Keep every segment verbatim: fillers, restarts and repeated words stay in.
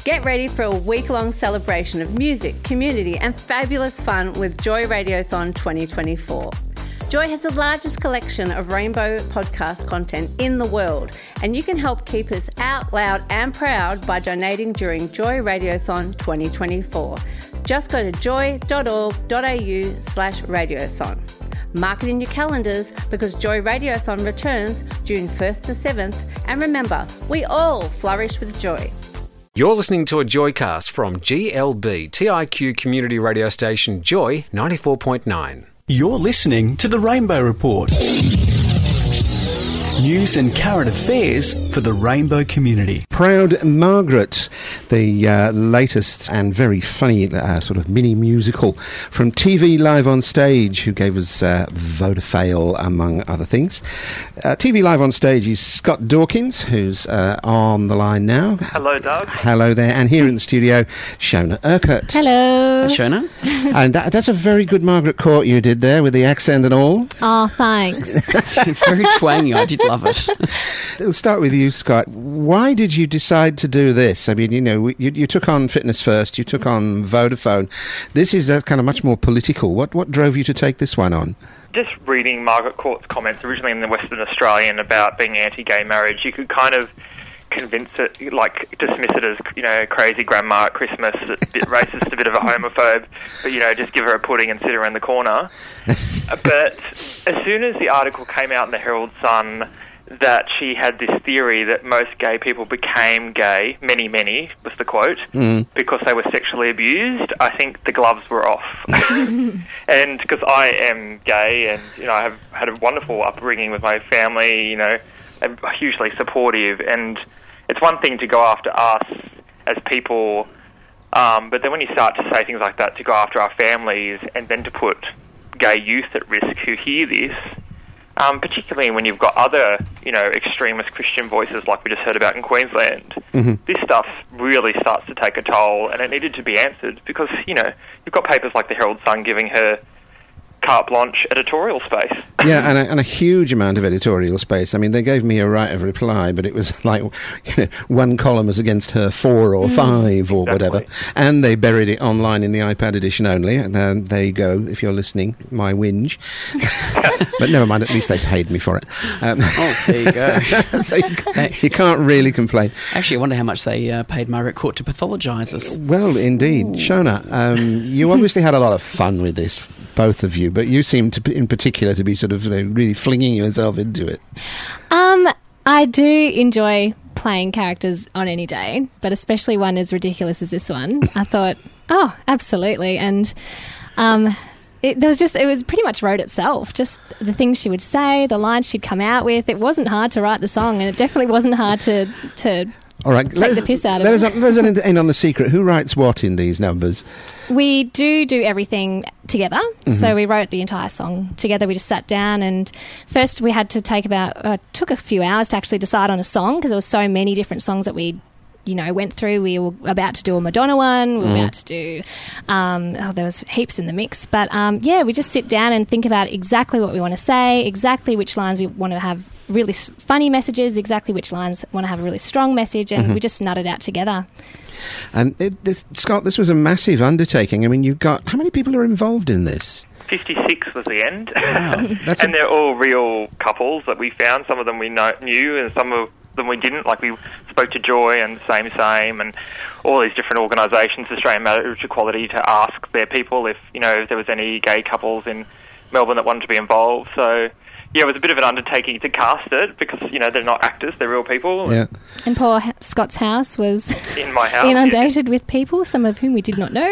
Get ready for a week-long celebration of music, community and fabulous fun with Joy Radiothon twenty twenty-four. Joy has the largest collection of rainbow podcast content in the world, and you can help keep us out loud and proud by donating during Joy Radiothon twenty twenty-four. Just go to joy.org.au slash radiothon. Mark it in your calendars because Joy Radiothon returns June first to seventh, and remember, we all flourish with joy. You're listening to a Joycast from G L B T I Q community radio station Joy ninety-four point nine. You're listening to The Rainbow Report. News and current affairs for the rainbow community. Proud Margaret, the uh, latest and very funny uh, sort of mini musical from T V Live on Stage, who gave us uh, Vodafale, among other things. Uh, T V Live on Stage is Scott Dawkins, who's uh, on the line now. Hello, Doug. Hello there. And here in the studio, Shona Urquhart. Hello. Hi, Shona. And that, that's a very good Margaret Court you did there with the accent and all. Oh, thanks. It's very twangy. I did love it. We'll start with you, Scott. Why did you decide to do this? I mean, you know, you, you took on Fitness First, you took on Vodafone. This is a kind of much more political. What what drove you to take this one on? Just reading Margaret Court's comments originally in the Western Australian about being anti-gay marriage, you could kind of convince it, like dismiss it as, you know, crazy grandma at Christmas, a bit racist, a bit of a homophobe, but, you know, just give her a pudding and sit her in the corner. But as soon as the article came out in the Herald Sun that she had this theory that most gay people became gay, many, many, was the quote, mm. because they were sexually abused, I think the gloves were off. And because I am gay and, you know, I have had a wonderful upbringing with my family, you know, I'm hugely supportive, and it's one thing to go after us as people, um, but then when you start to say things like that, to go after our families and then to put gay youth at risk who hear this, Um, particularly when you've got other, you know, extremist Christian voices like we just heard about in Queensland, mm-hmm. this stuff really starts to take a toll, and it needed to be answered because, you know, you've got papers like the Herald Sun giving her carte blanche editorial space. Yeah, and a, and a huge amount of editorial space. I mean, they gave me a right of reply, but it was like, you know, one column was against her four or mm, five or exactly. whatever. And they buried it online in the iPad edition only. And uh, there you go, if you're listening, my whinge. But never mind, at least they paid me for it. Um, oh, there you go. So you, you can't really complain. Actually, I wonder how much they uh, paid Margaret Court to pathologise us. Well, indeed. Ooh. Shona, um, you obviously had a lot of fun with this, both of you, but you seem to, in particular, to be sort of, you know, really flinging yourself into it. Um, I do enjoy playing characters on any day, but especially one as ridiculous as this one. I thought, oh, absolutely, and um, it, there was just it was pretty much wrote itself. Just the things she would say, the lines she'd come out with. It wasn't hard to write the song, and it definitely wasn't hard to to. All right, take let the piss out of let it. Us, let us in on the secret. Who writes what in these numbers? We do do everything together. Mm-hmm. So we wrote the entire song together. We just sat down, and first we had to take about, uh, took a few hours to actually decide on a song because there were so many different songs that we, you know, went through. We were about to do a Madonna one. We were mm. about to do, um, oh, there was heaps in the mix. But um, yeah, we just sit down and think about exactly what we want to say, exactly which lines we want to have really funny messages, exactly which lines want to have a really strong message, and mm-hmm. we just nutted out together. And it, this, Scott, this was a massive undertaking. I mean, you've got, how many people are involved in this? fifty-six was the end. Wow. That's and a- they're all real couples that we found. Some of them we know, knew, and some of them we didn't. Like, we spoke to Joy and Same Same and all these different organisations, Australian Marriage Equality, to ask their people if, you know, if there was any gay couples in Melbourne that wanted to be involved. So yeah, it was a bit of an undertaking to cast it because, you know, they're not actors, they're real people. Yeah. And poor Scott's house was in my house, inundated yeah. with people, some of whom we did not know.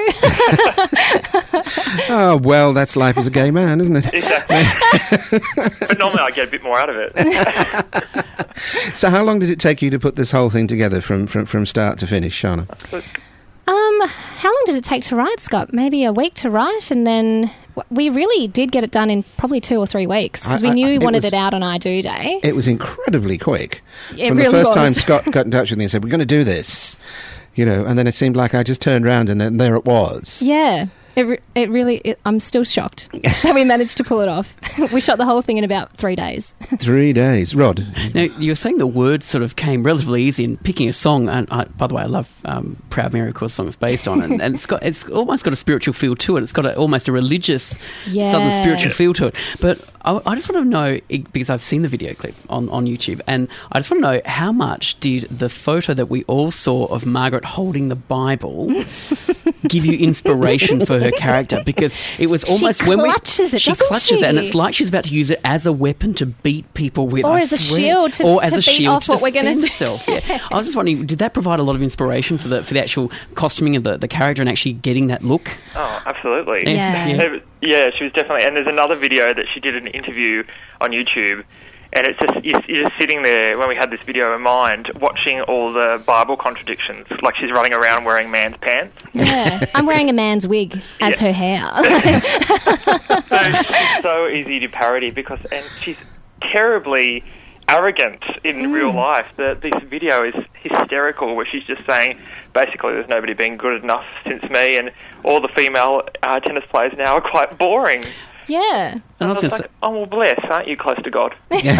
Oh, well, that's life as a gay man, isn't it? Exactly. But normally I get a bit more out of it. So how long did it take you to put this whole thing together from, from, from start to finish, Shona? Um, how long did it take to write, Scott? Maybe a week to write, and then we really did get it done in probably two or three weeks because we knew we wanted it, was, it out on I Do Day. It was incredibly quick. It From really the first was. time Scott got in touch with me and said, we're going to do this, you know, and then it seemed like I just turned around and then there it was. Yeah. It, re- it really, it, I'm still shocked that we managed to pull it off. We shot the whole thing in about three days. Three days. Rod? Now, you're saying the words sort of came relatively easy in picking a song, and I, by the way, I love um, Proud Mary, of course, the song it's based on, and, and it's got it's almost got a spiritual feel to it. It's got a, almost a religious, Yeah. southern spiritual feel to it. But I, I just want to know, because I've seen the video clip on, on YouTube, and I just want to know how much did the photo that we all saw of Margaret holding the Bible give you inspiration for her character? Because it was almost She when we clutches it, she doesn't clutches she? it, and it's like she's about to use it as a weapon to beat people with, Or I as a swear. shield to- or to as a beat shield off to what we're gonna defend do. herself. Yeah, I was just wondering, did that provide a lot of inspiration for the for the actual costuming of the, the character and actually getting that look? Oh, absolutely. Yeah. Yeah. Yeah, she was definitely. And there's another video that she did an interview on YouTube, and it's just you're you're just sitting there when we had this video in mind, watching all the Bible contradictions, like she's running around wearing man's pants. Yeah. I'm wearing a man's wig as Yeah. her hair. So it's so easy to parody because, and she's terribly arrogant in Mm. real life. The, this video is hysterical, where she's just saying, basically, there's nobody been good enough since me, and all the female uh, tennis players now are quite boring. Yeah. And I was was gonna like, oh, well, bless, aren't you close to God?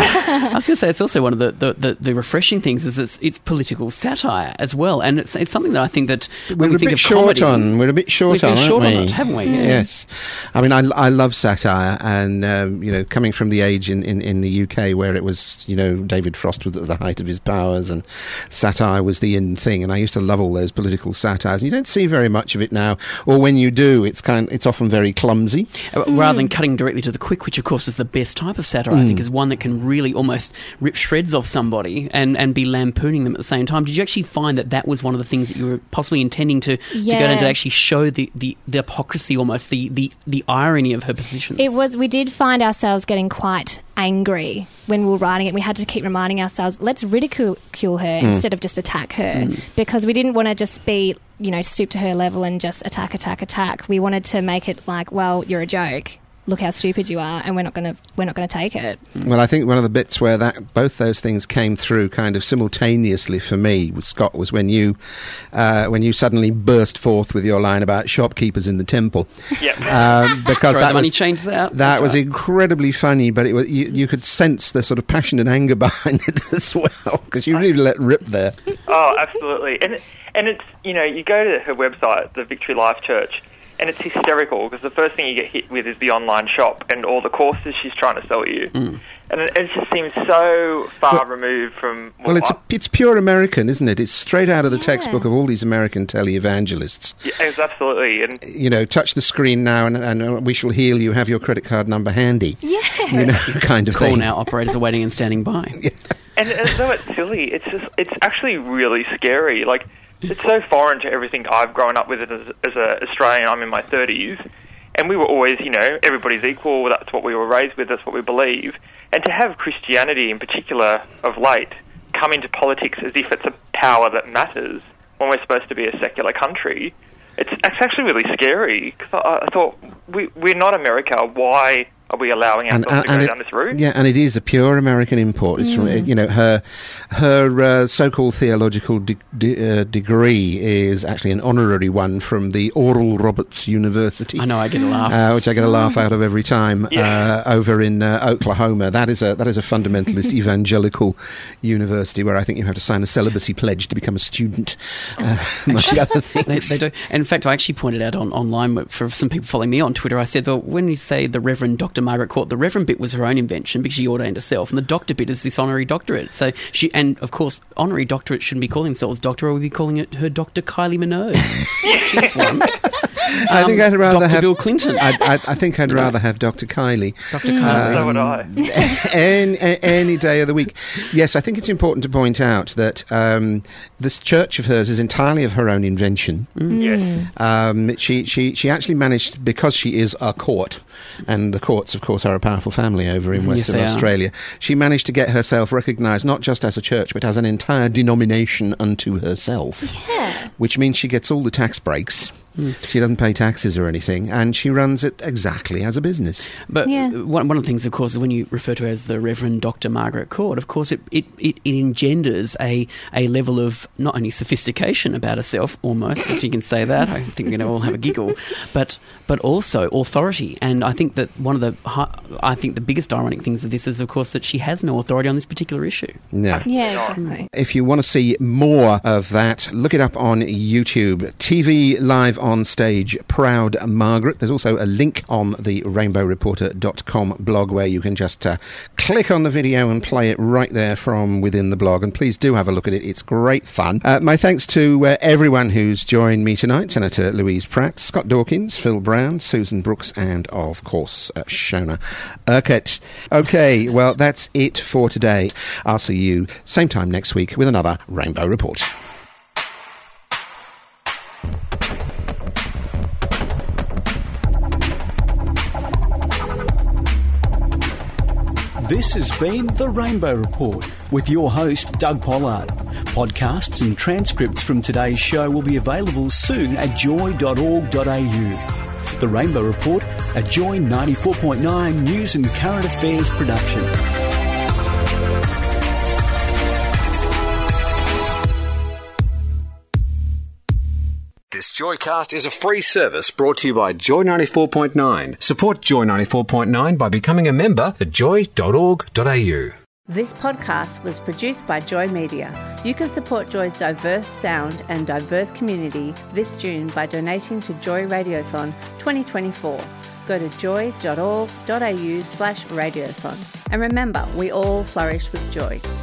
I was going to say, it's also one of the, the, the, the refreshing things is it's, it's political satire as well, and it's it's something that I think that when We're we a think bit of short comedy, on. We're a bit short we've on, been aren't short we? on it, haven't we? Yeah. Yes. I mean, I, I love satire, and, um, you know, coming from the age in, in, in the U K where it was, you know, David Frost was at the height of his powers, and satire was the in thing, and I used to love all those political satires. And you don't see very much of it now, or when you do, it's kind it's often very clumsy. Uh, Rather than cutting directly to the quick, which of course is the best type of satire, I think, is one that can really almost rip shreds off somebody and, and be lampooning them at the same time. Did you actually find that that was one of the things that you were possibly intending to, to Yeah. go down to actually show the, the, the hypocrisy, almost the, the, the irony of her positions? It was, we did find ourselves getting quite angry when we were writing it. We had to keep reminding ourselves, let's ridicule her instead of just attack her, because we didn't want to just be, you know, stoop to her level and just attack, attack, attack. We wanted to make it like, well, you're a joke. Look how stupid you are, and we're not going to we're not going to take it. Well, I think one of the bits where that both those things came through kind of simultaneously for me with Scott was when you uh, when you suddenly burst forth with your line about shopkeepers in the temple. Yep. Um, because Throw that the money was, changes out. that That's was right. incredibly funny, but it was you, you could sense the sort of passion and anger behind it as well, because you really let rip there. Oh, absolutely. And and it's, you know, you go to her website, the Victory Life Church, and it's hysterical because the first thing you get hit with is the online shop and all the courses she's trying to sell you. Mm. And it, it just seems so far Well- removed from... Well, it's I- a, it's pure American, isn't it? It's straight out of the Yeah. textbook of all these American televangelists. yeah, it's absolutely. And You know, touch the screen now, and, and we shall heal you. Have your credit card number handy. Yeah. You know, kind of Call thing. now, operators are waiting and standing by. And as though it's silly, it's just it's actually really scary. Like, it's so foreign to everything I've grown up with as, as an Australian. I'm in my thirties, and we were always, you know, everybody's equal. That's what we were raised with. That's what we believe. And to have Christianity, in particular, of late, come into politics as if it's a power that matters when we're supposed to be a secular country, it's, it's actually really scary. Because I, I thought, we, we're not America. Why are we allowing And, ourselves and, to and go it, down this route? yeah, and it is a pure American import. It's from, you know, her her uh, so-called theological de- de- uh, degree is actually an honorary one from the Oral Roberts University. I know, I get a laugh. Uh, which I get a laugh out of every time. Yeah. Uh, over in uh, Oklahoma, that is a that is a fundamentalist evangelical university where I think you have to sign a celibacy pledge to become a student, uh, among other They, things. they do. And in fact, I actually pointed out on online for some people following me on Twitter. I said, "Well, when you say the Reverend Doctor Margaret Court, the Reverend bit was her own invention because she ordained herself, and the Doctor bit is this honorary doctorate. So she, and of course, honorary doctorate shouldn't be calling themselves Doctor, or we'd be calling it her Doctor Kylie Minogue. She's one. I think I'd rather Doctor have Bill Clinton. I, I, I think I'd rather have Doctor Kylie. Doctor Kylie. So would I. any, any day of the week. Yes, I think it's important to point out that um, this church of hers is entirely of her own invention. Yes. Um, she, she, she actually managed, because she is a court, and the courts, of course, are a powerful family over in Yes, Western they are. Australia, she managed to get herself recognised not just as a church, but as an entire denomination unto herself. Yeah. Which means she gets all the tax breaks. Mm. She doesn't pay taxes or anything, and she runs it exactly as a business. But Yeah. one, one of the things, of course, is when you refer to her as the Reverend Doctor Margaret Court, of course, it, it, it, it engenders a, a level of not only sophistication about herself, almost, if you can say that. I think we're going to all have a giggle, but but also authority. And I think that one of the hi- I think the biggest ironic things of this is, of course, that she has no authority on this particular issue. No. Yeah, exactly. If you want to see more of that, look it up on YouTube. T V Live on Stage, Proud Margaret. There's also a link on the rainbow reporter dot com blog where you can just uh, click on the video and play it right there from within the blog. And please do have a look at it. It's great fun. Uh, my thanks to uh, everyone who's joined me tonight. Senator Louise Pratt, Scott Dawkins, Phil Brown, Susan Brooks, and of course, uh, Shona Urquhart. Okay, well, that's it for today. I'll see you same time next week with another Rainbow Report. This has been The Rainbow Report with your host, Doug Pollard. Podcasts and transcripts from today's show will be available soon at joy dot org dot a u. The Rainbow Report, a Joy ninety-four point nine news and current affairs production. This Joycast is a free service brought to you by Joy ninety-four point nine. Support Joy ninety-four point nine by becoming a member at joy dot org dot a u. This podcast was produced by Joy Media. You can support Joy's diverse sound and diverse community this June by donating to Joy Radiothon twenty twenty-four. Go to joy dot org dot a u slash radiothon. And remember, we all flourish with joy.